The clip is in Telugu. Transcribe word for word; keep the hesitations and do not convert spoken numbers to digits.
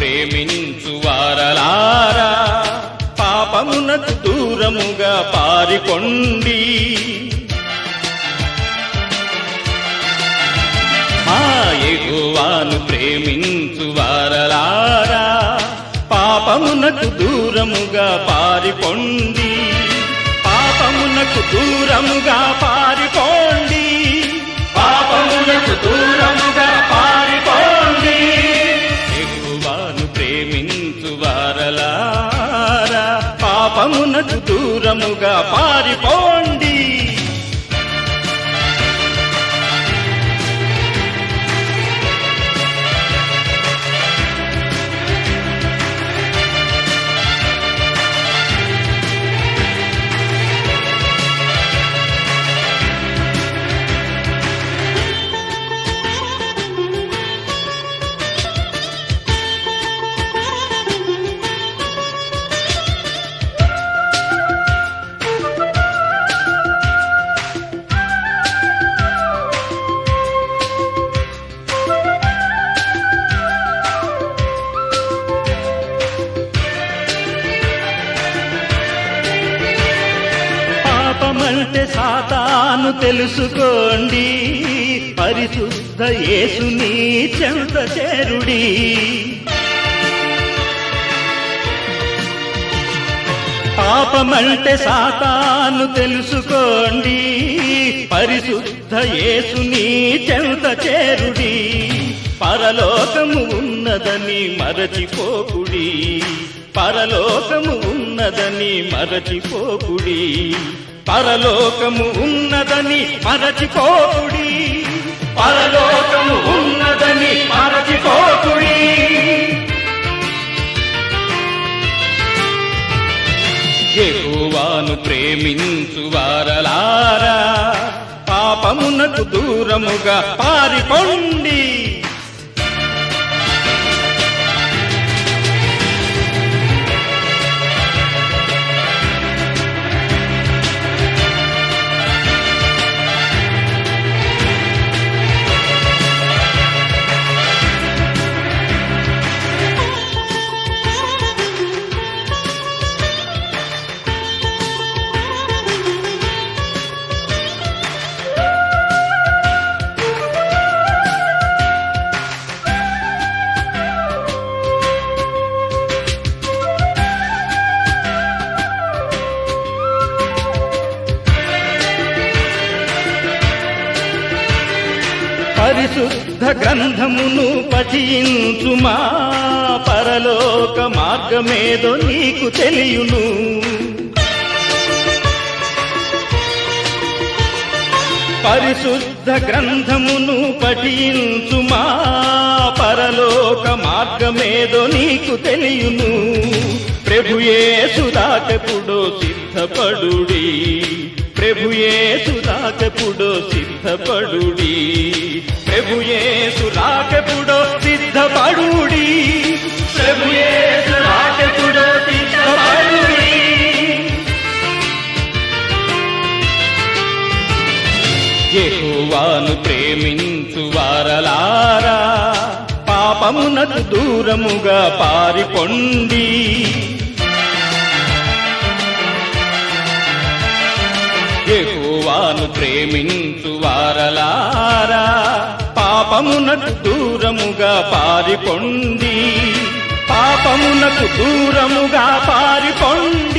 ప్రేమించు వారలారా పాపమునకు దూరముగా పారిపొండి. ఆ యెహోవాను ప్రేమించు వారలారా పాపమునకు దూరముగా పారిపొండి. పాపమునకు దూరముగా పారిపోండి. పాపమునకు దూరముగా పారిపోండి. యెహోవాను ప్రేమించు వారలారా పాపమునకు దూరముగా పారిపోండి. పాపమంటే సాతాను తెలుసుకోండి. పరిశుద్ధ యేసుని చెంత చేరుడి. పాపమంటే సాతాను తెలుసుకోండి. పరిశుద్ధ యేసుని చెంత చేరుడి. పరలోకము ఉన్నదని మరచిపోకుడి. పరలోకము ఉన్నదని మరచిపోకుడి. పరలోకము ఉన్నదని మరచిపోకుడి. పరలోకము ఉన్నదని మరచిపోకుడి. యెహోవాను ప్రేమించు వారలారా పాపమునకు దూరముగా పారిపొండి. పరిశుద్ధ గ్రంథమును పఠించుమా. పరలోక మార్గమేదో నీకు తెలియును. పరిశుద్ధ గ్రంథమును పఠించుమా. పరలోక మార్గమేదో నీకు తెలియును. ప్రభుయేసు దాకెప్పుడో సిద్ధపడుడి. ప్రభుయేసు రాకెప్పుడో సిద్ధపడుడి. ప్రభుయేసు రాకెప్పుడో సిద్ధపడుడి. ప్రభుయేసు రాకెప్పుడో సిద్ధపడుడి. యెహోవాను ప్రేమించు వారలారా పాపమునకు దూరముగా పారిపొండి. యెహోవాను ప్రేమించు వారలారా పాపమునకు దూరముగా పారిపొండి. పాపమునకు దూరముగా పారిపొండి.